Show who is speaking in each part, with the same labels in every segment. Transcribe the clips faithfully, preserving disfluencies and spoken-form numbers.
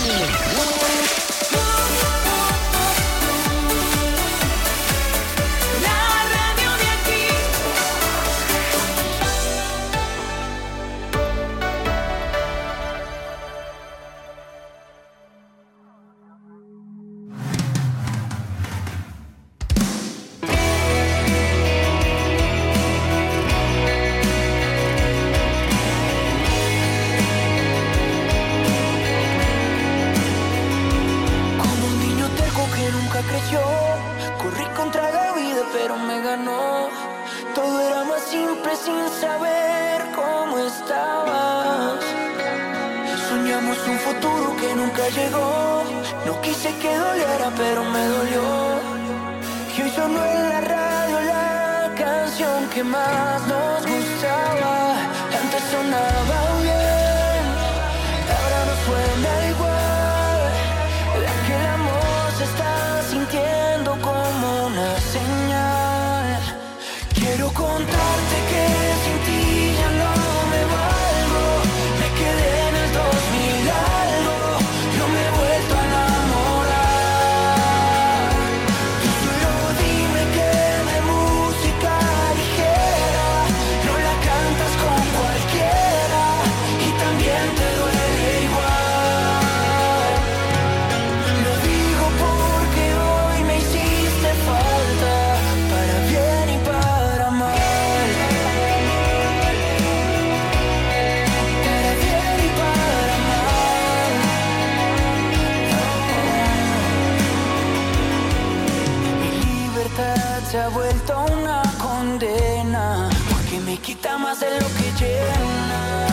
Speaker 1: Se ha vuelto una condena, porque me quita más de lo que llena.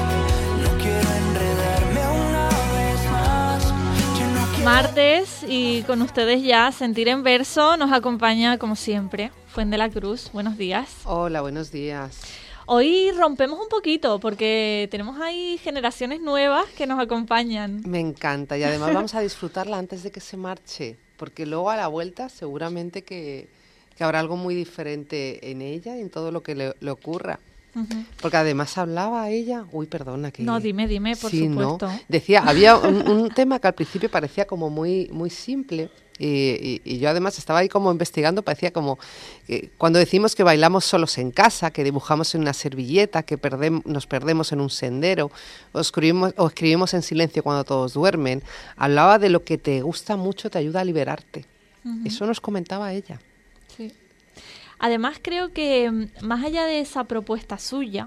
Speaker 1: No quiero enredarme una vez más. Yo no quiero...
Speaker 2: Martes, y con ustedes ya Sentir en Verso nos acompaña como siempre Fuente de la Cruz. Buenos días.
Speaker 3: Hola, buenos días.
Speaker 2: Hoy rompemos un poquito porque tenemos ahí generaciones nuevas que nos acompañan.
Speaker 3: Me encanta, y además vamos a disfrutarla antes de que se marche, porque luego a la vuelta seguramente que, que habrá algo muy diferente en ella y en todo lo que le, le ocurra. Uh-huh. Porque además hablaba ella... Uy, perdona. que
Speaker 2: No, dime, dime, por
Speaker 3: sí,
Speaker 2: supuesto.
Speaker 3: ¿no? Decía, había un, un tema que al principio parecía como muy, muy simple, y, y, y yo además estaba ahí como investigando, parecía como... Eh, cuando decimos que bailamos solos en casa, que dibujamos en una servilleta, que perdem, nos perdemos en un sendero, o escribimos, o escribimos en silencio cuando todos duermen, hablaba de lo que te gusta mucho, te ayuda a liberarte. Uh-huh. Eso nos comentaba ella.
Speaker 2: Sí. Además, creo que más allá de esa propuesta suya,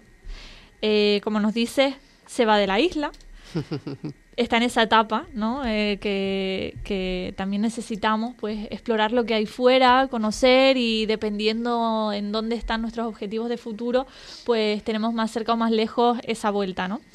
Speaker 2: eh, como nos dice, se va de la isla, está en esa etapa, ¿no? Eh, que, que también necesitamos pues explorar lo que hay fuera, conocer, y dependiendo en dónde están nuestros objetivos de futuro, pues tenemos más cerca o más lejos esa vuelta, ¿no?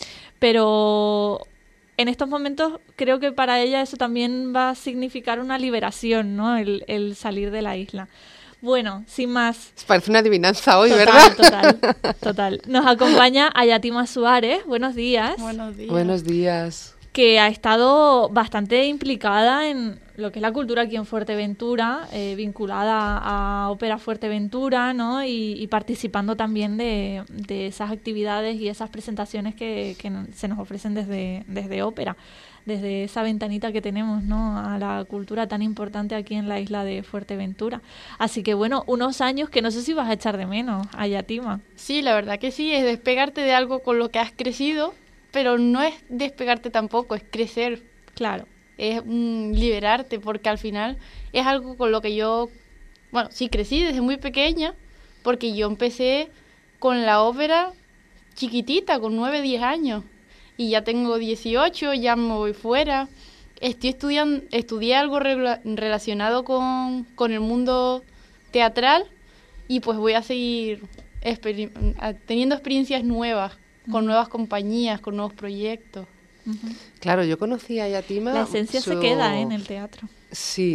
Speaker 2: Pero en estos momentos creo que para ella eso también va a significar una liberación, ¿no? El, el salir de la isla. Bueno, sin más.
Speaker 3: Parece una adivinanza hoy,
Speaker 2: total,
Speaker 3: ¿verdad?
Speaker 2: Total, total. Nos acompaña Ayatima Suárez. Buenos días.
Speaker 4: Buenos días.
Speaker 3: Buenos días.
Speaker 2: Que ha estado bastante implicada en lo que es la cultura aquí en Fuerteventura, eh, vinculada a Ópera Fuerteventura, ¿no? Y, y participando también de, de esas actividades y esas presentaciones que, que se nos ofrecen desde, desde Ópera, desde esa ventanita que tenemos, ¿no? A la cultura tan importante aquí en la isla de Fuerteventura. Así que bueno, unos años que no sé si vas a echar de menos, Ayatima.
Speaker 4: Sí, la verdad que sí, es despegarte de algo con lo que has crecido, pero no es despegarte tampoco, es crecer.
Speaker 2: Claro.
Speaker 4: Es mm, liberarte, porque al final es algo con lo que yo, bueno, sí crecí desde muy pequeña, porque yo empecé con la ópera chiquitita, con nueve, diez años, y ya tengo dieciocho, ya me voy fuera. Estoy estudiando, estudié algo regla- relacionado con, con el mundo teatral, y pues voy a seguir exper- teniendo experiencias nuevas, con nuevas compañías, con nuevos proyectos.
Speaker 2: Uh-huh.
Speaker 3: Claro, yo conocí a Yatima...
Speaker 2: La esencia
Speaker 3: su...
Speaker 2: se queda, ¿eh? En el teatro.
Speaker 3: Sí.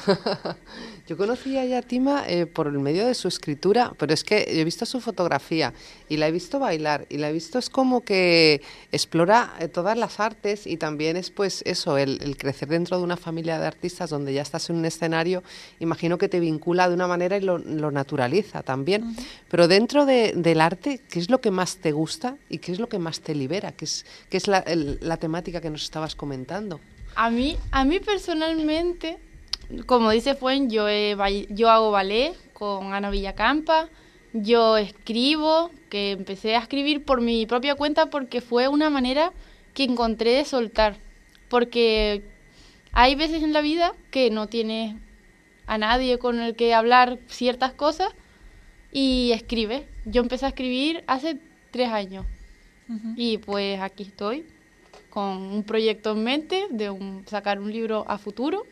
Speaker 3: Yo conocí a Yatima eh, por el medio de su escritura, pero es que he visto su fotografía y la he visto bailar, y la he visto es como que explora eh, todas las artes, y también es pues eso, el, el crecer dentro de una familia de artistas donde ya estás en un escenario, imagino que te vincula de una manera y lo, lo naturaliza también. Uh-huh. Pero dentro de, del arte, ¿qué es lo que más te gusta y qué es lo que más te libera? ¿Qué es, qué es la, el, la temática que nos estabas comentando?
Speaker 4: A mí, a mí personalmente, como dice Fuen, yo, he, yo hago ballet con Ana Villacampa, yo escribo, que empecé a escribir por mi propia cuenta porque fue una manera que encontré de soltar. Porque hay veces en la vida que no tienes a nadie con el que hablar ciertas cosas y escribes. Yo empecé a escribir hace tres años uh-huh. y pues aquí estoy con un proyecto en mente de un, sacar un libro a futuro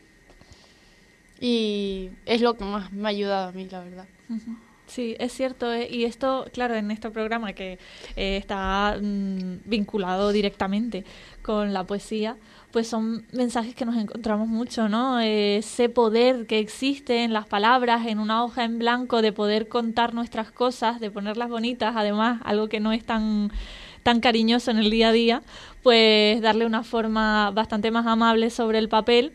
Speaker 4: y es lo que más me ha ayudado a mí, la verdad.
Speaker 2: Uh-huh. Sí, es cierto, eh, y esto, claro, en este programa que eh, está mmm, vinculado directamente con la poesía, pues son mensajes que nos encontramos mucho, ¿no? Eh, ese poder que existe en las palabras, en una hoja en blanco, de poder contar nuestras cosas, de ponerlas bonitas, además, algo que no es tan, tan cariñoso en el día a día, pues darle una forma bastante más amable sobre el papel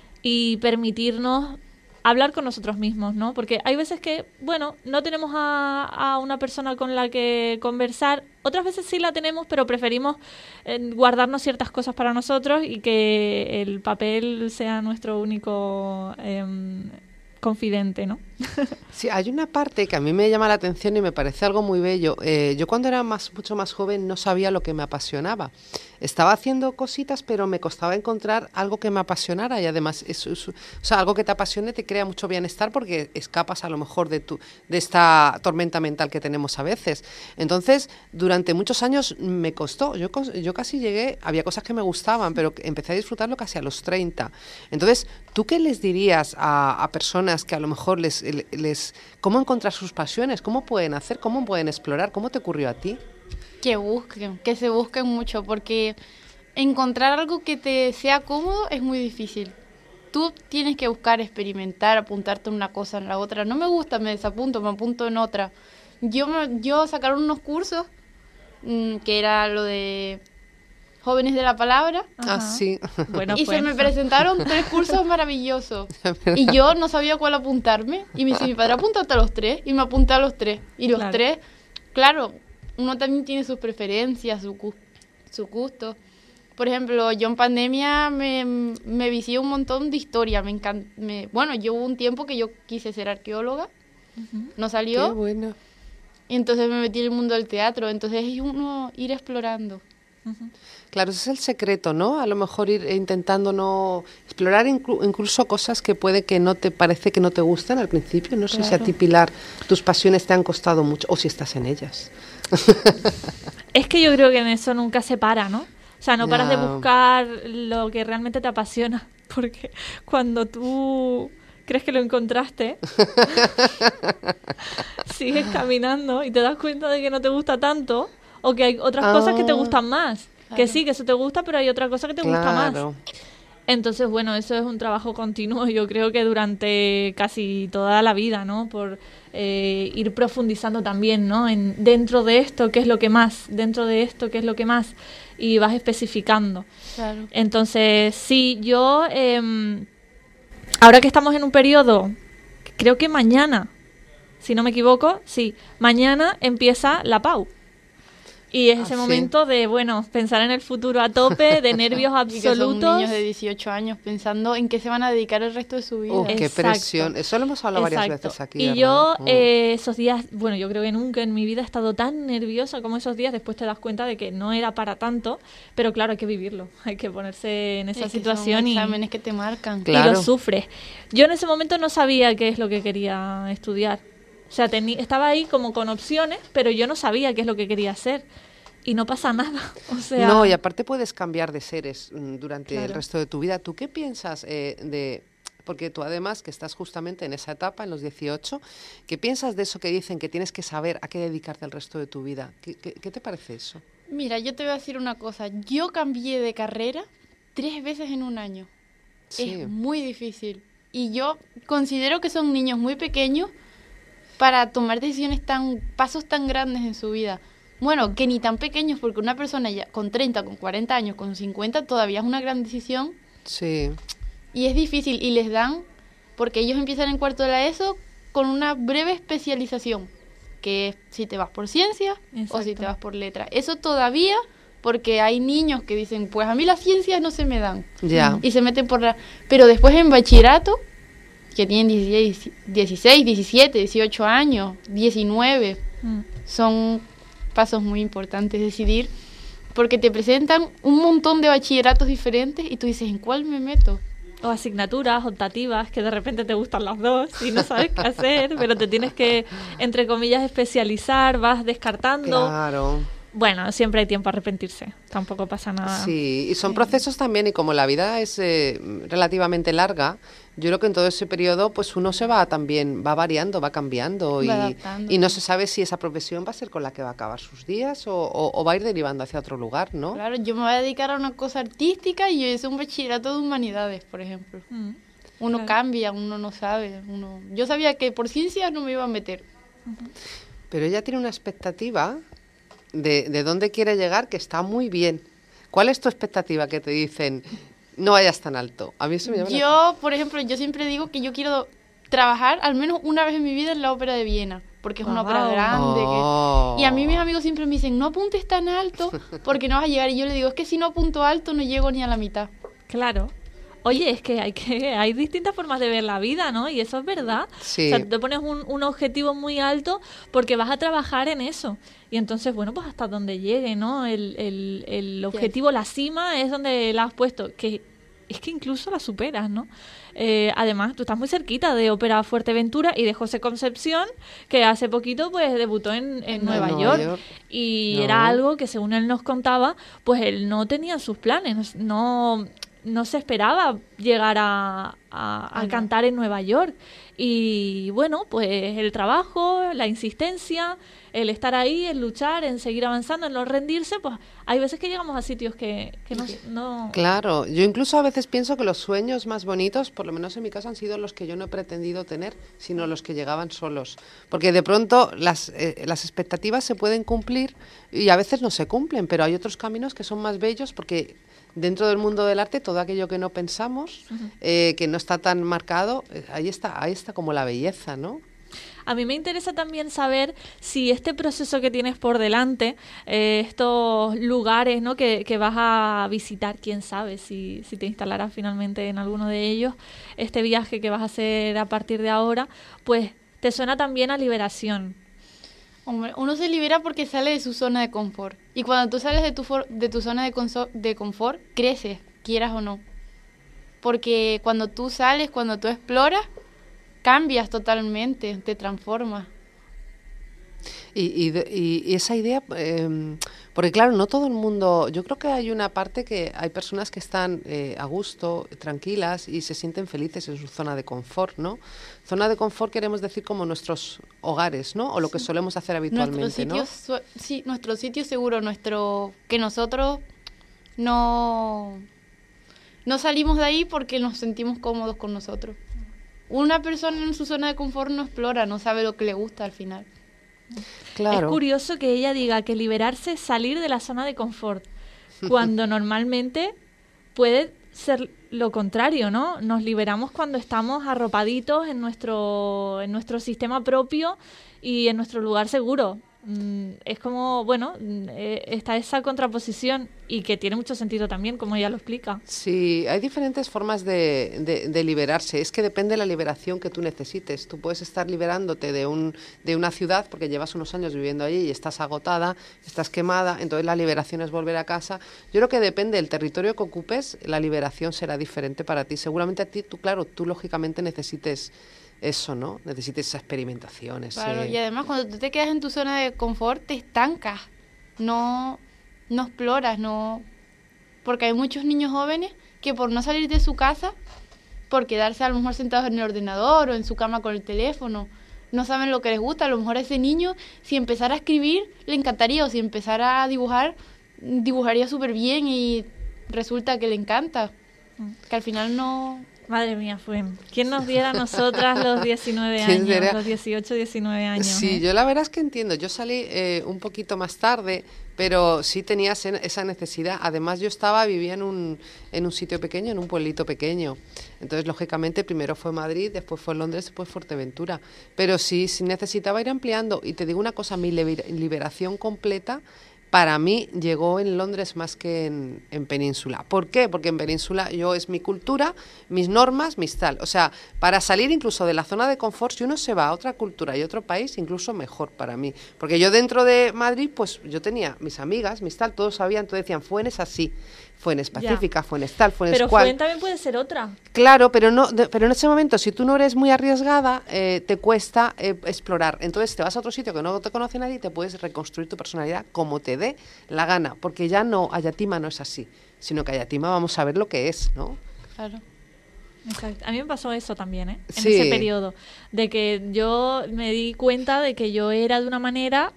Speaker 2: y permitirnos hablar con nosotros mismos, ¿no? Porque hay veces que, bueno, no tenemos a, a una persona con la que conversar, otras veces sí la tenemos, pero preferimos eh, guardarnos ciertas cosas para nosotros y que el papel sea nuestro único eh, confidente, ¿no?
Speaker 3: Sí, hay una parte que a mí me llama la atención y me parece algo muy bello. Eh, yo cuando era más, mucho más joven no sabía lo que me apasionaba. Estaba haciendo cositas, pero me costaba encontrar algo que me apasionara y además, eso, eso, o sea, algo que te apasione te crea mucho bienestar porque escapas a lo mejor de, tu, de esta tormenta mental que tenemos a veces. Entonces, durante muchos años me costó. Yo, yo casi llegué, había cosas que me gustaban, pero empecé a disfrutarlo casi a los treinta. Entonces, ¿tú qué les dirías a, a personas que a lo mejor les, les... ¿Cómo encontrar sus pasiones? ¿Cómo pueden hacer? ¿Cómo pueden explorar? ¿Cómo te ocurrió a ti?
Speaker 4: Que busquen, que se busquen mucho, porque encontrar algo que te sea cómodo es muy difícil. Tú tienes que buscar, experimentar, apuntarte en una cosa, en la otra. No me gusta, me desapunto, me apunto en otra. Yo, me, yo sacaron unos cursos, mmm, que era lo de Jóvenes de la Palabra.
Speaker 3: Ah, sí.
Speaker 2: Bueno,
Speaker 4: y
Speaker 2: pues.
Speaker 4: se me presentaron tres cursos maravillosos. Y yo no sabía cuál apuntarme. Y me dice mi padre, apúntate a los tres. Y me apunté a los tres. Y los claro. tres, claro, uno también tiene sus preferencias, su, su gusto. Por ejemplo, yo en pandemia me, me vicié un montón de historia. Me encant, me, bueno, yo hubo un tiempo que yo quise ser arqueóloga. Uh-huh. No salió.
Speaker 3: Qué bueno.
Speaker 4: Y entonces me metí en el mundo del teatro. Entonces es uno ir explorando.
Speaker 3: Uh-huh. Claro, ese es el secreto, ¿no? A lo mejor ir intentando no explorar inclu- incluso cosas que puede que no te parece que no te gustan al principio. No claro. sé si a ti, Pilar, tus pasiones te han costado mucho o si estás en ellas.
Speaker 2: Es que yo creo que en eso nunca se para, ¿no? O sea, no paras no. de buscar lo que realmente te apasiona, porque cuando tú crees que lo encontraste, sigues caminando y te das cuenta de que no te gusta tanto o que hay otras ah. cosas que te gustan más. Claro. Que sí, que eso te gusta, pero hay otra cosa que te claro. gusta más. Entonces, bueno, eso es un trabajo continuo, yo creo que durante casi toda la vida, ¿no? Por eh, ir profundizando también, ¿no? En, dentro de esto, ¿qué es lo que más? Dentro de esto, ¿qué es lo que más? Y vas especificando.
Speaker 4: Claro.
Speaker 2: Entonces, sí, yo, eh, ahora que estamos en un periodo, creo que mañana, si no me equivoco, sí, mañana empieza la P A U. Y es ese ah, momento sí. de, bueno, pensar en el futuro a tope, de nervios absolutos. Y que son
Speaker 4: niños de dieciocho años pensando en qué se van a dedicar el resto de su vida.
Speaker 3: Uh, qué presión. Eso lo hemos hablado Exacto. varias veces aquí.
Speaker 2: Y
Speaker 3: ¿verdad?
Speaker 2: yo
Speaker 3: uh.
Speaker 2: eh, esos días, bueno, yo creo que nunca en mi vida he estado tan nerviosa como esos días. Después te das cuenta de que no era para tanto, pero claro, hay que vivirlo. Hay que ponerse en esa
Speaker 4: es
Speaker 2: situación
Speaker 4: que son
Speaker 2: y
Speaker 4: exámenes que te marcan.
Speaker 3: Claro.
Speaker 2: Y lo sufres. Yo en ese momento no sabía qué es lo que quería estudiar. O sea, tení, estaba ahí como con opciones, pero yo no sabía qué es lo que quería hacer. Y no pasa nada, o sea...
Speaker 3: No, y aparte puedes cambiar de seres durante
Speaker 2: claro.
Speaker 3: el resto de tu vida. ¿Tú qué piensas eh, de...? Porque tú además, que estás justamente en esa etapa, en los dieciocho, ¿qué piensas de eso que dicen que tienes que saber a qué dedicarte el resto de tu vida? ¿Qué, qué, qué te parece eso?
Speaker 4: Mira, yo te voy a decir una cosa. Yo cambié de carrera tres veces en un año. Sí. Es muy difícil. Y yo considero que son niños muy pequeños para tomar decisiones tan... pasos tan grandes en su vida. Bueno, que ni tan pequeños, porque una persona ya con treinta, con cuarenta años, con cincuenta, todavía es una gran decisión.
Speaker 3: Sí.
Speaker 4: Y es difícil, y les dan, porque ellos empiezan en cuarto de la ESO con una breve especialización, que es si te vas por ciencia Exacto. o si te vas por letra. Eso todavía porque hay niños que dicen, pues a mí las ciencias no se me dan.
Speaker 3: Ya.
Speaker 4: Y se meten por la... Pero después en bachillerato, que tienen dieciséis, dieciséis, diecisiete, dieciocho años, diecinueve,
Speaker 2: Mm.
Speaker 4: son pasos muy importantes decidir, porque te presentan un montón de bachilleratos diferentes y tú dices, ¿en cuál me meto?
Speaker 2: O asignaturas optativas que de repente te gustan las dos y no sabes qué hacer, pero te tienes que, entre comillas, especializar, vas descartando.
Speaker 3: Claro.
Speaker 2: Bueno, siempre hay tiempo a arrepentirse, tampoco pasa nada.
Speaker 3: Sí, y son procesos también, y como la vida es eh, relativamente larga, yo creo que en todo ese periodo pues uno se va también, va variando, va cambiando,
Speaker 4: Va
Speaker 3: y,
Speaker 4: adaptando.
Speaker 3: y no se sabe si esa profesión va a ser con la que va a acabar sus días o, o- o va a ir derivando hacia otro lugar, ¿no?
Speaker 4: Claro, yo me voy a dedicar a una cosa artística y yo hice un bachillerato de humanidades, por ejemplo.
Speaker 2: Mm.
Speaker 4: Uno
Speaker 2: Claro.
Speaker 4: cambia, uno no sabe. Uno... Yo sabía que por ciencias no me iba a meter.
Speaker 3: Pero ella tiene una expectativa de, de dónde quiere llegar que está muy bien. ¿Cuál es tu expectativa que te dicen, no vayas tan alto? A mí eso me llama la-
Speaker 4: Yo, por ejemplo, yo siempre digo que yo quiero trabajar al menos una vez en mi vida en la ópera de Viena, porque es una ópera
Speaker 2: Guau.
Speaker 4: grande.
Speaker 3: Oh.
Speaker 4: Que... Y a mí mis amigos siempre me dicen, no apuntes tan alto porque no vas a llegar. Y yo le digo, es que si no apunto alto no llego ni a la mitad.
Speaker 2: Claro. Oye, es que hay que hay distintas formas de ver la vida, ¿no? Y eso es verdad.
Speaker 3: Sí.
Speaker 2: O sea, te pones un, un objetivo muy alto porque vas a trabajar en eso. Y entonces, bueno, pues hasta donde llegue, ¿no? El, el, el objetivo, la cima, es donde la has puesto. Que es que incluso la superas, ¿no? Eh, además, tú estás muy cerquita de Ópera Fuerteventura y de José Concepción, que hace poquito pues debutó en, en
Speaker 3: En
Speaker 2: Nueva,
Speaker 3: Nueva
Speaker 2: York.
Speaker 3: York.
Speaker 2: Y
Speaker 3: No.
Speaker 2: era algo que, según él nos contaba, pues él no tenía en sus planes, no, no se esperaba llegar a, a- a
Speaker 4: Ah, no.
Speaker 2: cantar en Nueva York. Y bueno, pues el trabajo, la insistencia, el estar ahí, el luchar, en seguir avanzando, en no rendirse, pues hay veces que llegamos a sitios que, que no, no...
Speaker 3: Claro, yo incluso a veces pienso que los sueños más bonitos, por lo menos en mi caso, han sido los que yo no he pretendido tener, sino los que llegaban solos. Porque de pronto las, eh, las expectativas se pueden cumplir y a veces no se cumplen, pero hay otros caminos que son más bellos porque dentro del mundo del arte todo aquello que no pensamos, eh, que no está tan marcado, eh, ahí está, ahí está como la belleza, ¿no?
Speaker 2: A mí me interesa también saber si este proceso que tienes por delante, eh, estos lugares, ¿no?, que, que vas a visitar, quién sabe si, si te instalarás finalmente en alguno de ellos, este viaje que vas a hacer a partir de ahora, pues te suena también a liberación.
Speaker 4: Hombre, uno se libera porque sale de su zona de confort. Y cuando tú sales de tu, for- de tu zona de, conso- de confort, creces, quieras o no. Porque cuando tú sales, cuando tú exploras, cambias totalmente, te transformas.
Speaker 3: Y, y, de- y- y esa idea, eh, porque claro, no todo el mundo, yo creo que hay una parte que hay personas que están eh, a gusto, tranquilas y se sienten felices en su zona de confort, ¿no? Zona de confort queremos decir como nuestros hogares, ¿no? O lo que solemos hacer habitualmente,
Speaker 4: Nuestro sitio,
Speaker 3: ¿no?
Speaker 4: su- sí, nuestro sitio seguro, nuestro que nosotros no, no salimos de ahí porque nos sentimos cómodos con nosotros. Una persona en su zona de confort no explora, no sabe lo que le gusta al final.
Speaker 3: Claro.
Speaker 2: Es curioso que ella diga que liberarse es salir de la zona de confort, cuando normalmente puede ser lo contrario, ¿no? Nos liberamos cuando estamos arropaditos en nuestro, en nuestro sistema propio y en nuestro lugar seguro. Mm, es como, bueno, mm, eh, está esa contraposición y que tiene mucho sentido también, como ella lo explica.
Speaker 3: Sí, hay diferentes formas de, de- de liberarse. Es que depende de la liberación que tú necesites. Tú puedes estar liberándote de, un, de una ciudad porque llevas unos años viviendo allí y estás agotada, estás quemada, entonces la liberación es volver a casa. Yo creo que depende del territorio que ocupes, la liberación será diferente para ti. Seguramente a ti, tú, claro, tú lógicamente necesites eso, ¿no? Necesites esa experimentación, ese...
Speaker 4: Claro, y además cuando tú te quedas en tu zona de confort te estancas, no, no exploras, no, porque hay muchos niños jóvenes que por no salir de su casa, por quedarse a lo mejor sentados en el ordenador o en su cama con el teléfono, no saben lo que les gusta. A lo mejor a ese niño, si empezara a escribir, le encantaría, o si empezara a dibujar, dibujaría súper bien y resulta que le encanta, que al final no...
Speaker 2: Madre mía, fue. ¿Quién nos diera a nosotras los diecinueve
Speaker 3: ¿Quién
Speaker 2: años,
Speaker 3: diera?
Speaker 2: los dieciocho, diecinueve años?
Speaker 3: Sí,
Speaker 2: ¿eh?
Speaker 3: yo la verdad es que entiendo. Yo salí eh, un poquito más tarde, pero sí tenía ese- esa necesidad. Además, yo estaba, vivía en un, en un sitio pequeño, en un pueblito pequeño. Entonces, lógicamente, primero fue Madrid, después fue Londres, después Fuerteventura. Pero sí, sí necesitaba ir ampliando. Y te digo una cosa, mi liber- liberación completa para mí llegó en Londres más que en, en Península. ¿Por qué? Porque en Península yo es mi cultura, mis normas, mis tal. O sea, para salir incluso de la zona de confort, si uno se va a otra cultura y otro país, incluso mejor para mí. Porque yo dentro de Madrid, pues yo tenía mis amigas, mis tal, todos sabían, todos decían, Fuen es así, Fuen es pacífica, Fuen es tal, Fuen es
Speaker 2: Pero
Speaker 3: cual.
Speaker 2: Fuen también puede ser otra.
Speaker 3: Claro, pero no, de, pero en ese momento, si tú no eres muy arriesgada, eh, te cuesta eh, explorar. Entonces te vas a otro sitio que no te conoce nadie y te puedes reconstruir tu personalidad como te dé la gana, porque ya no, Ayatima no es así, sino que Ayatima vamos a ver lo que es, ¿no?
Speaker 4: Claro.
Speaker 2: Exacto. A mí me pasó eso también, ¿eh? En
Speaker 3: Sí.
Speaker 2: ese periodo, de que yo me di cuenta de que yo era de una manera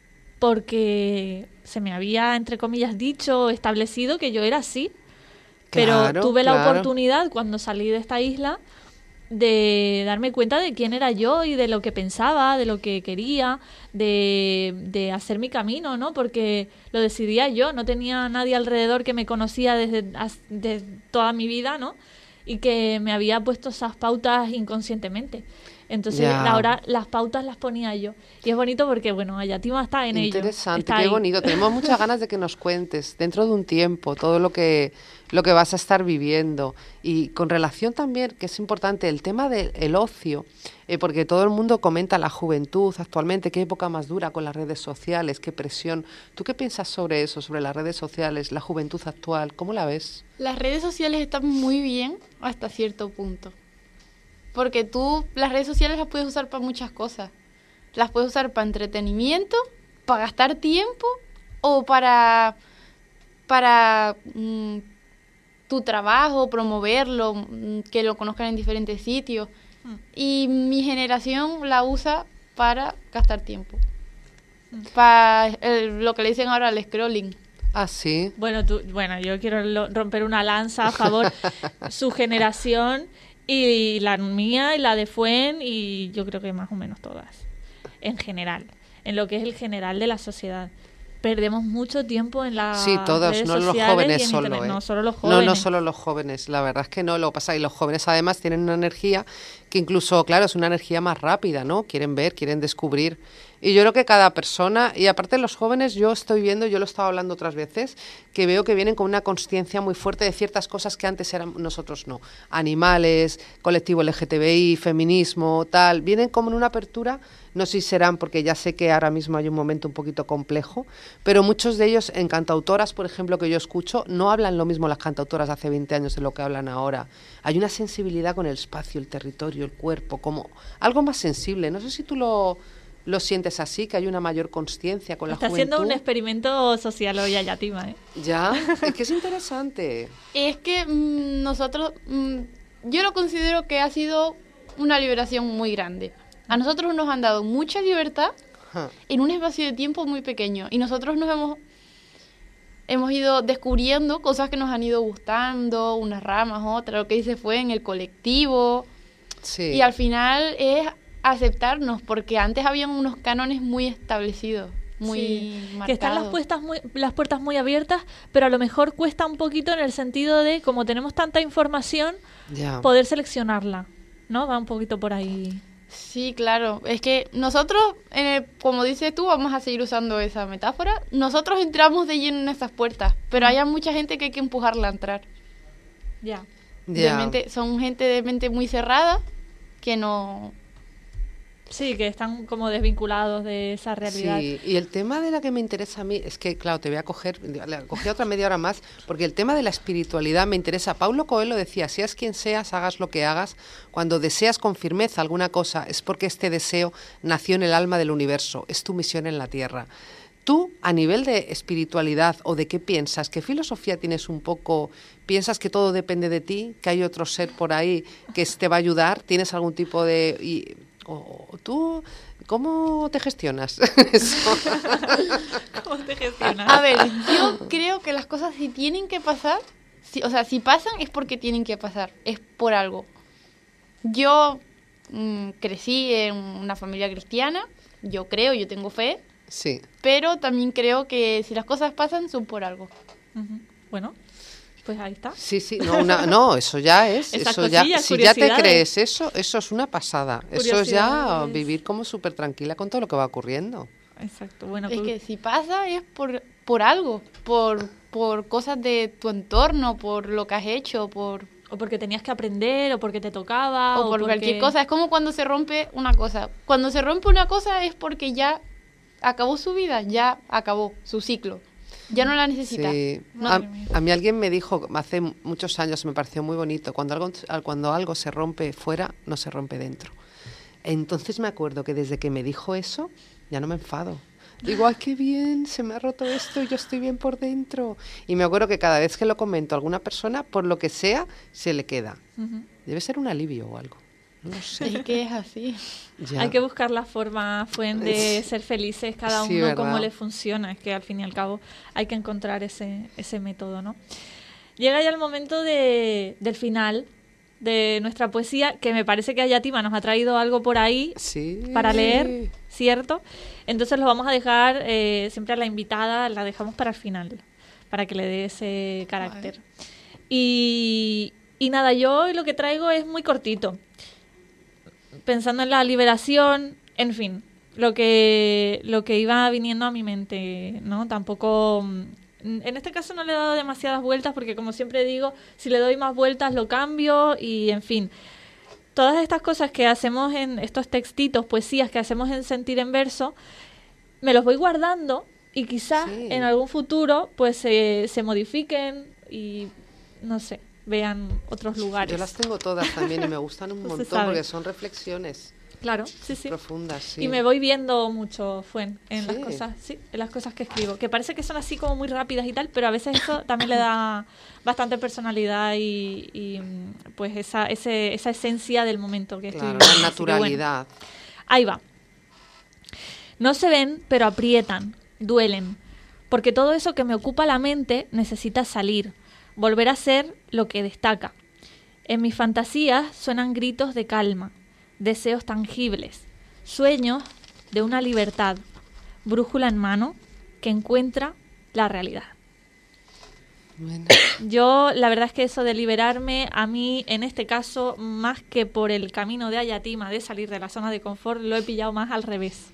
Speaker 2: porque se me había, entre comillas, dicho, establecido que yo era así. Pero
Speaker 3: Claro,
Speaker 2: tuve la
Speaker 3: claro.
Speaker 2: oportunidad, cuando salí de esta isla, de darme cuenta de quién era yo y de lo que pensaba, de lo que quería, de, de hacer mi camino, ¿no? Porque lo decidía yo, no tenía nadie alrededor que me conocía desde, as- desde toda mi vida, ¿no? Y que me había puesto esas pautas inconscientemente. Entonces
Speaker 3: Ya.
Speaker 2: ahora las pautas las ponía yo. Y es bonito porque, bueno, Ayatima está en ello.
Speaker 3: Interesante,
Speaker 2: está
Speaker 3: qué
Speaker 2: ahí.
Speaker 3: bonito. Tenemos muchas ganas de que nos cuentes dentro de un tiempo todo lo que lo que vas a estar viviendo. Y con relación también, que es importante, el tema del ocio, eh, porque todo el mundo comenta la juventud actualmente, qué época más dura con las redes sociales, qué presión. ¿Tú qué piensas sobre eso, sobre las redes sociales, la juventud actual? ¿Cómo la ves?
Speaker 4: Las redes sociales están muy bien hasta cierto punto. Porque tú las redes sociales las puedes usar para muchas cosas. Las puedes usar para entretenimiento, para gastar tiempo o para, para mm, tu trabajo, promoverlo, mm, que lo conozcan en diferentes sitios.
Speaker 2: Mm.
Speaker 4: Y mi generación la usa para gastar tiempo. Para el- lo que le dicen ahora el scrolling.
Speaker 3: Ah, sí.
Speaker 2: Bueno, tú, bueno, yo quiero lo- romper una lanza a favor su generación y la mía y la de Fuen y yo creo que más o menos todas, en general, en lo que es el general de la sociedad. Perdemos mucho tiempo en las
Speaker 3: Sí, todos,
Speaker 2: redes
Speaker 3: no los
Speaker 2: sociales y
Speaker 3: jóvenes
Speaker 2: en
Speaker 3: solo,
Speaker 2: internet.
Speaker 3: ¿eh?
Speaker 2: No, solo los
Speaker 3: No,
Speaker 2: jóvenes.
Speaker 3: no solo los jóvenes, la verdad es que no lo pasa. Y los jóvenes además tienen una energía que incluso, claro, es una energía más rápida, ¿no? Quieren ver, quieren descubrir. Y yo creo que cada persona, y aparte los jóvenes, yo estoy viendo, yo lo he estado hablando otras veces, que veo que vienen con una consciencia muy fuerte de ciertas cosas que antes eran nosotros no. Animales, colectivo L G T B I, feminismo, tal. Vienen como en una apertura, no sé si serán porque ya sé que ahora mismo hay un momento un poquito complejo, pero muchos de ellos en cantautoras, por ejemplo, que yo escucho, no hablan lo mismo las cantautoras de hace veinte años de lo que hablan ahora. Hay una sensibilidad con el espacio, el territorio, el cuerpo, como algo más sensible. No sé si tú lo... ¿Lo sientes así, que hay una mayor consciencia con la
Speaker 2: Está
Speaker 3: juventud?
Speaker 2: haciendo un experimento social hoy Ayatima, ¿eh?
Speaker 3: Ya, es que es interesante.
Speaker 4: Es que mm, nosotros, mm, yo lo considero que ha sido una liberación muy grande. A nosotros nos han dado mucha libertad
Speaker 3: Ajá.
Speaker 4: en un espacio de tiempo muy pequeño y nosotros nos hemos hemos ido descubriendo cosas que nos han ido gustando, unas ramas, otras, lo que dice fue en el colectivo.
Speaker 3: Sí.
Speaker 4: Y al final es aceptarnos, porque antes habían unos cánones muy establecidos, muy
Speaker 2: Sí,
Speaker 4: marcados.
Speaker 2: que están las puertas muy las puertas muy abiertas, pero a lo mejor cuesta un poquito en el sentido de, como tenemos tanta información,
Speaker 3: Ya.
Speaker 2: poder seleccionarla, ¿no? Va un poquito por ahí.
Speaker 4: Sí, claro. Es que nosotros, en el- como dices tú, vamos a seguir usando esa metáfora. Nosotros entramos de lleno en esas puertas, pero hay mucha gente que hay que empujarla a entrar.
Speaker 2: Ya.
Speaker 4: De
Speaker 3: Ya.
Speaker 4: mente- son gente de mente muy cerrada que no...
Speaker 2: Sí, que están como desvinculados de esa realidad.
Speaker 3: Sí, y el tema de la que me interesa a mí es que, claro, te voy a coger, le cogí otra media hora más, porque el tema de la espiritualidad me interesa. Paulo Coelho decía, seas quien seas, hagas lo que hagas, cuando deseas con firmeza alguna cosa, es porque este deseo nació en el alma del universo, es tu misión en la Tierra. Tú, a nivel de espiritualidad o de qué piensas, qué filosofía tienes un poco, piensas que todo depende de ti, que hay otro ser por ahí que te va a ayudar, tienes algún tipo de... Y, o tú, ¿cómo te gestionas eso?
Speaker 2: ¿Cómo te gestionas?
Speaker 4: A ver, yo creo que las cosas si tienen que pasar, si, o sea, si pasan es porque tienen que pasar, es por algo. Yo mm, crecí en una familia cristiana, yo creo, yo tengo fe,
Speaker 3: Sí.
Speaker 4: pero también creo que si las cosas pasan son por algo.
Speaker 2: Ujú. Bueno, pues ahí está.
Speaker 3: Sí, sí, no, una- no, eso ya es,
Speaker 2: Esas
Speaker 3: eso ya,
Speaker 2: cosillas,
Speaker 3: si ya te
Speaker 2: curiosidades.
Speaker 3: crees eso, eso es una pasada, eso es ya
Speaker 2: Curiosidades.
Speaker 3: vivir como súper tranquila con todo lo que va ocurriendo.
Speaker 2: Exacto. Bueno,
Speaker 4: Es
Speaker 2: pues,
Speaker 4: que si pasa es por por algo, por, por cosas de tu entorno, por lo que has hecho, por...
Speaker 2: O porque tenías que aprender, o porque te tocaba,
Speaker 4: o por
Speaker 2: porque...
Speaker 4: cualquier cosa. Es como cuando se rompe una cosa. Cuando se rompe una cosa es porque ya acabó su vida, ya acabó su ciclo. Ya no la necesita.
Speaker 3: Sí.
Speaker 4: No.
Speaker 3: A, a mí alguien me dijo, hace muchos años, me pareció muy bonito, cuando algo, cuando algo se rompe fuera, no se rompe dentro. Entonces me acuerdo que desde que me dijo eso, ya no me enfado. Digo, ay, qué bien, se me ha roto esto y yo estoy bien por dentro. Y me acuerdo que cada vez que lo comento a alguna persona, por lo que sea, se le queda.
Speaker 2: Ujú.
Speaker 3: Debe ser un alivio o algo. No sé.
Speaker 4: Es que es así.
Speaker 3: Ya.
Speaker 2: Hay que buscar la forma, Fuen, de ser felices cada
Speaker 3: Sí,
Speaker 2: uno,
Speaker 3: ¿verdad?
Speaker 2: cómo le funciona. Es que al fin y al cabo hay que encontrar ese, ese método, ¿no? Llega ya el momento de, del final de nuestra poesía, que me parece que Ayatima nos ha traído algo por ahí
Speaker 3: Sí.
Speaker 2: para leer, ¿cierto? Entonces lo vamos a dejar, eh, siempre a la invitada la dejamos para el final, para que le dé ese carácter. Y, y nada, yo lo que traigo es muy cortito. Pensando en la liberación, en fin, lo que, lo que iba viniendo a mi mente, ¿no? Tampoco... En este caso no le he dado demasiadas vueltas porque, como siempre digo, si le doy más vueltas lo cambio y, en fin, todas estas cosas que hacemos en estos textitos, poesías que hacemos en Sentir en Verso, me los voy guardando y quizás
Speaker 3: Sí.
Speaker 2: en algún futuro pues se, se modifiquen y, no sé, vean otros lugares.
Speaker 3: Yo las tengo todas también y me gustan un
Speaker 2: No se
Speaker 3: montón
Speaker 2: sabe.
Speaker 3: porque son reflexiones
Speaker 2: Claro, sí, sí.
Speaker 3: profundas. Sí.
Speaker 2: Y me voy viendo mucho, Fuen, en
Speaker 3: Sí.
Speaker 2: las cosas, sí, en las cosas que escribo, que parece que son así como muy rápidas y tal, pero a veces eso también le da bastante personalidad y, y, mm, pues esa, ese, esa esencia del momento que estoy
Speaker 3: Claro,
Speaker 2: viviendo.
Speaker 3: la
Speaker 2: Así que, bueno,
Speaker 3: naturalidad.
Speaker 2: ahí va. No se ven, pero aprietan, duelen, porque todo eso que me ocupa la mente necesita salir, volver a ser lo que destaca. En mis fantasías suenan gritos de calma, deseos tangibles, sueños de una libertad, brújula en mano que encuentra la realidad.
Speaker 3: Bueno,
Speaker 2: Yo, la verdad es que eso de liberarme, a mí, en este caso, más que por el camino de Ayatima, de salir de la zona de confort, lo he pillado más al revés.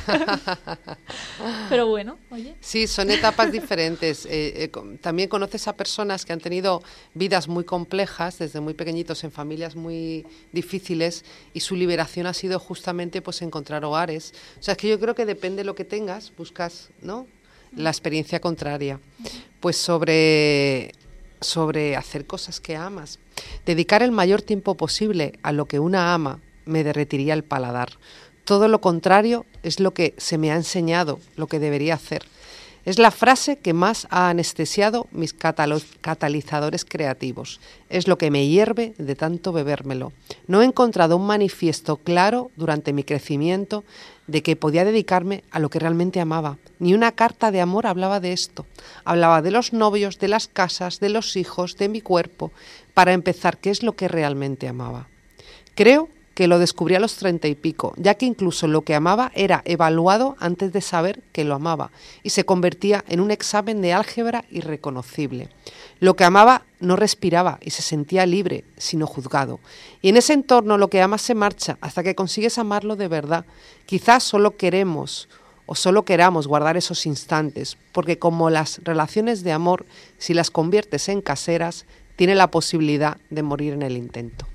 Speaker 2: Pero bueno, oye.
Speaker 3: sí, son etapas diferentes. Eh, eh, con- también conoces a personas que han tenido vidas muy complejas, desde muy pequeñitos, en familias muy difíciles, y su liberación ha sido justamente pues encontrar hogares. O sea, es que yo creo que depende de lo que tengas, buscas, ¿no?, la experiencia contraria. Pues sobre, sobre hacer cosas que amas. Dedicar el mayor tiempo posible a lo que una ama me derretiría el paladar. Todo lo contrario es lo que se me ha enseñado, lo que debería hacer. Es la frase que más ha anestesiado mis catalo- catalizadores creativos. Es lo que me hierve de tanto bebérmelo. No he encontrado un manifiesto claro durante mi crecimiento de que podía dedicarme a lo que realmente amaba. Ni una carta de amor hablaba de esto. Hablaba de los novios, de las casas, de los hijos, de mi cuerpo. Para empezar, ¿qué es lo que realmente amaba? Creo que lo descubrí a los treinta y pico, ya que incluso lo que amaba era evaluado antes de saber que lo amaba y se convertía en un examen de álgebra irreconocible. Lo que amaba no respiraba y se sentía libre, sino juzgado. Y en ese entorno lo que amas se marcha hasta que consigues amarlo de verdad. Quizás solo queremos o solo queramos guardar esos instantes, porque como las relaciones de amor, si las conviertes en caseras, tiene la posibilidad de morir en el intento.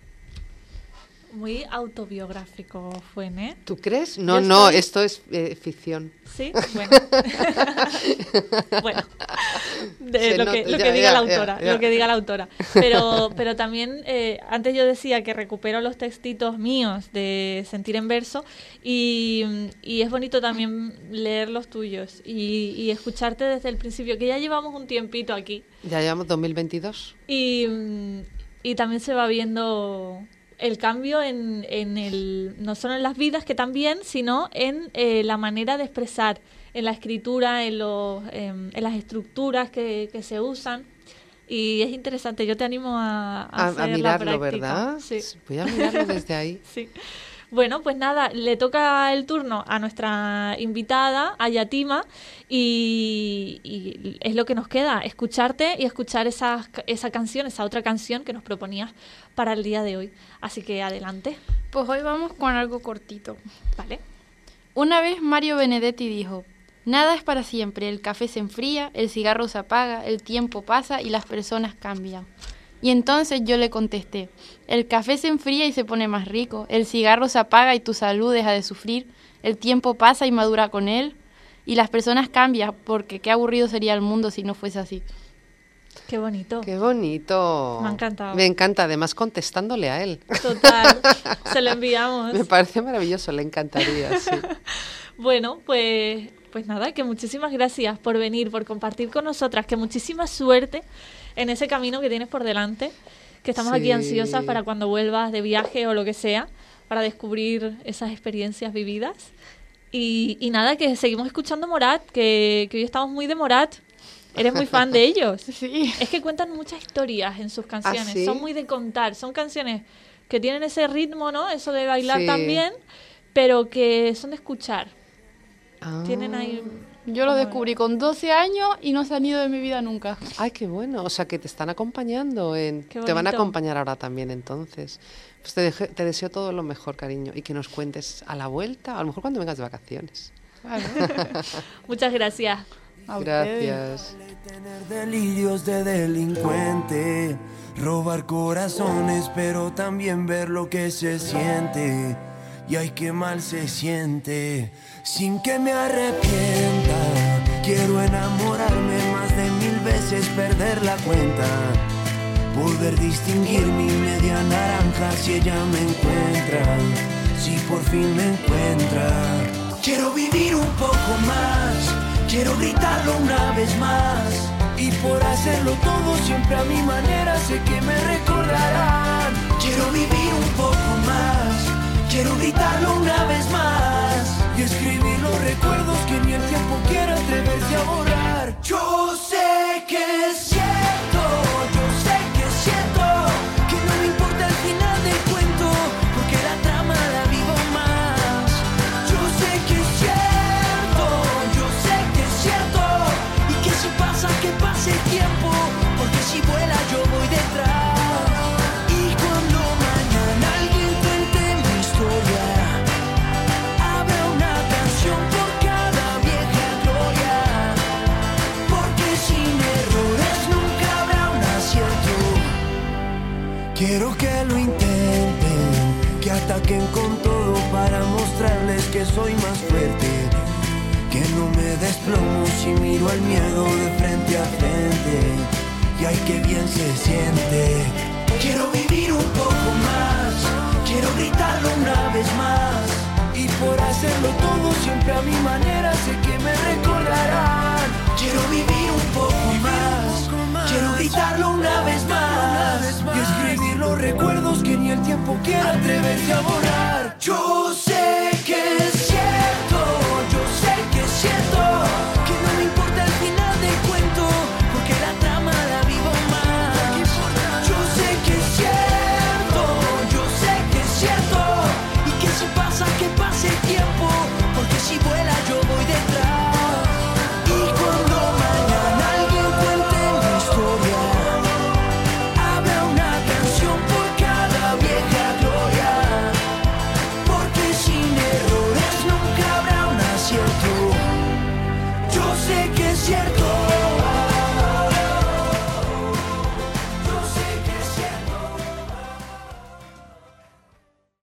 Speaker 2: Muy autobiográfico fue, ¿eh?
Speaker 3: ¿Tú crees? No,
Speaker 2: Yo
Speaker 3: no,
Speaker 2: estoy-
Speaker 3: esto es eh, ficción.
Speaker 2: Sí, bueno. Bueno, de
Speaker 3: Se
Speaker 2: lo,
Speaker 3: nota,
Speaker 2: que, lo
Speaker 3: ya,
Speaker 2: que diga
Speaker 3: ya,
Speaker 2: la autora,
Speaker 3: ya, ya.
Speaker 2: lo que diga la autora. Pero, pero también, eh, antes yo decía que recupero los textitos míos de Sentir en Verso y, y es bonito también leer los tuyos y, y escucharte desde el principio, que ya llevamos un tiempito aquí
Speaker 3: Ya llevamos dos mil veintidós.
Speaker 2: y, mm, y también se va viendo el cambio en, en el, no solo en las vidas, que también, sino en eh, la manera de expresar, en la escritura, en, los, em, en las estructuras que, que se usan. Y es interesante, yo te animo a, a
Speaker 3: A,
Speaker 2: hacer
Speaker 3: a mirarlo,
Speaker 2: la práctica.
Speaker 3: ¿verdad?
Speaker 2: Sí.
Speaker 3: Voy a mirarlo desde ahí.
Speaker 2: Sí. Bueno, pues nada, le toca el turno a nuestra invitada, a Yatima, y, y es lo que nos queda, escucharte y escuchar esa, esa canción, esa otra canción que nos proponías para el día de hoy. Así que adelante,
Speaker 4: Pues hoy vamos con algo cortito.
Speaker 2: ¿vale?
Speaker 4: Una vez Mario Benedetti dijo, Nada es para siempre, el café se enfría, el cigarro se apaga, el tiempo pasa y las personas cambian. Y entonces yo le contesté, el café se enfría y se pone más rico, el cigarro se apaga y tu salud deja de sufrir, el tiempo pasa y madura con él, y las personas cambian, porque qué aburrido sería el mundo si no fuese así.
Speaker 2: Qué bonito.
Speaker 3: Qué bonito.
Speaker 2: Me ha encantado.
Speaker 3: Me encanta, además contestándole a él.
Speaker 2: Total, se lo enviamos.
Speaker 3: Me parece maravilloso, le encantaría, sí.
Speaker 2: Bueno, pues, pues nada, que muchísimas gracias por venir, por compartir con nosotras, que muchísima suerte en ese camino que tienes por delante, que estamos
Speaker 3: Sí.
Speaker 2: aquí ansiosas para cuando vuelvas de viaje o lo que sea, para descubrir esas experiencias vividas. Y, y nada, que seguimos escuchando Morat, que, que hoy estamos muy de Morat. Eres muy fan de ellos.
Speaker 4: Sí.
Speaker 2: Es que cuentan muchas historias en sus canciones,
Speaker 3: ¿Ah, sí?
Speaker 2: son muy de contar, son canciones que tienen ese ritmo, ¿no? Eso de bailar
Speaker 3: Sí.
Speaker 2: también, pero que son de escuchar.
Speaker 3: Ah.
Speaker 2: Tienen ahí...
Speaker 4: Yo lo descubrí con doce años y no se han ido de mi vida nunca.
Speaker 3: Ay, qué bueno. O sea, que te están acompañando. En...
Speaker 2: Qué
Speaker 3: Te van a
Speaker 2: bonito.
Speaker 3: acompañar ahora también, entonces. Pues te, deje- te deseo todo lo mejor, cariño. Y que nos cuentes a la vuelta, a lo mejor cuando vengas de vacaciones.
Speaker 4: Claro.
Speaker 2: Muchas gracias.
Speaker 4: A ustedes.
Speaker 3: Gracias.
Speaker 1: Tener delirios de delincuente, robar corazones, pero también ver lo que se siente. Y ay, qué mal se siente, sin que me arrepienta. Quiero enamorarme más de mil veces, perder la cuenta. Poder distinguir mi media naranja si ella me encuentra, si por fin me encuentra. Quiero vivir un poco más, quiero gritarlo una vez más. Y por hacerlo todo siempre a mi manera sé que me recordarán. Quiero vivir un poco más, quiero gritarlo una vez más. Y escribir los recuerdos que ni el tiempo quiera atreverse a borrar. Yo sé que es cierto, yo sé que es cierto, que no me importa el final del cuento, porque la trama la vivo más. Yo sé que es cierto, yo sé que es cierto, y que si pasa que pase el tiempo, porque si vuela yo voy detrás. Y cuando mañana alguien cuente mi historia, habrá una canción por cada vieja gloria, porque sin errores nunca habrá un acierto. Quiero que lo intenten, que ataquen con todo para mostrarles que soy más fuerte, que no me desplomo si miro al miedo de frente a frente. Y ay, qué bien se siente. Quiero vivir un poco más, quiero gritarlo una vez más. Y por hacerlo todo siempre a mi manera sé que me recordarán. Quiero vivir un poco más, quiero gritarlo una vez más. Y escribir los recuerdos que ni el tiempo quiera atreverse a borrar. Yo sé